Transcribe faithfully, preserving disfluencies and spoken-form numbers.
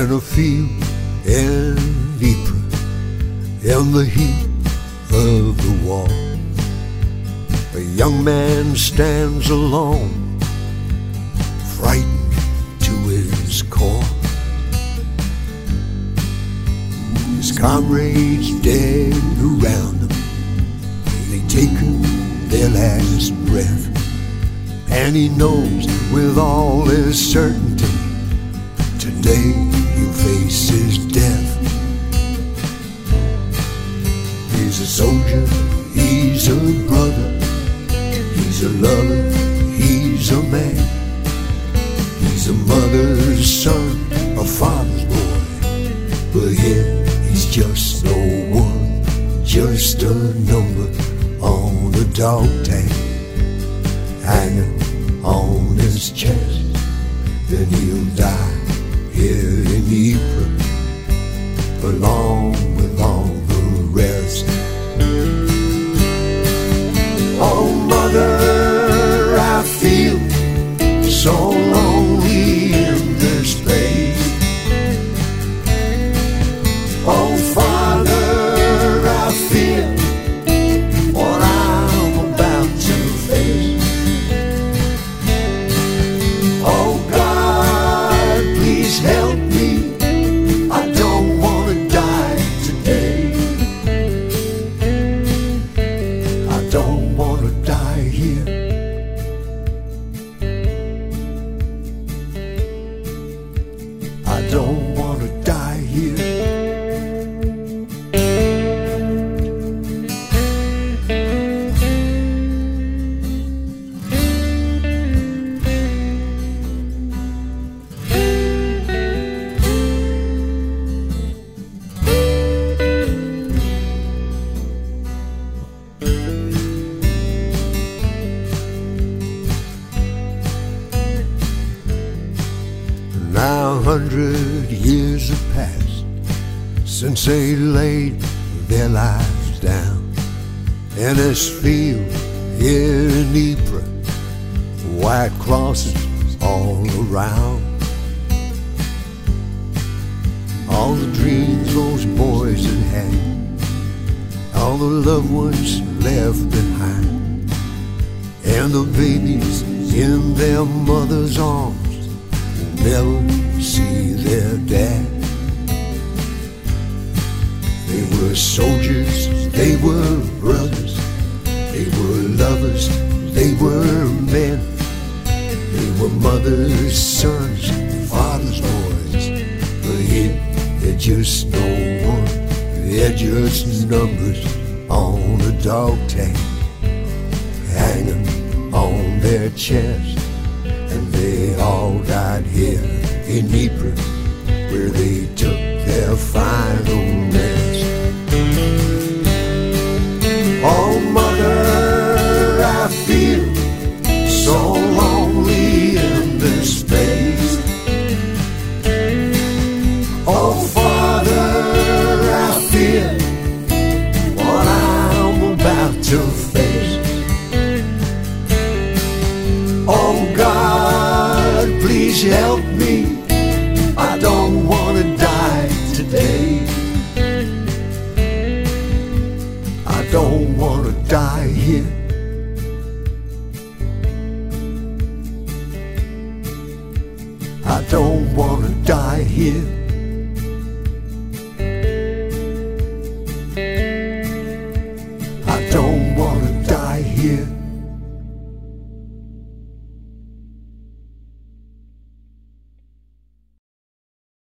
in a field in Ypres, in the heat of the war. A young man stands alone, frightened to his core. His comrades dead around him, they taken their last breath, and he knows with all his certainty today he'll face his death. He's a soldier, he's a brother, he's a lover, he's a man. He's a mother's son, a father's boy, but yet he's just no one, just a number on a dog tag, hanging on his chest. Then he'll die here in Ypres, along with all the rest. Oh mother, I feel so lonely in this place. Oh Father, I feel what I'm about to face. Oh God, please help me, I don't want to die today. I don't want to die here. I don't want to die here. Now a hundred years have passed since they laid their lives down in this field here in Ypres, white crosses all around. All the dreams those boys had had, all the loved ones left behind, and the babies in their mother's arms never see their dad. They were soldiers, they were brothers, they were lovers, they were men. They were mothers, sons, fathers' boys, but yet they're just no one. They're just numbers on a dog tag, hanging on their chest. And they all died here in Ypres, where they took their final rest. Oh mother, I feel so lonely in this space. Oh Father, I feel what I'm about to face. Oh God, please help me, I don't want to die today. I don't want to die here. I don't want to die here.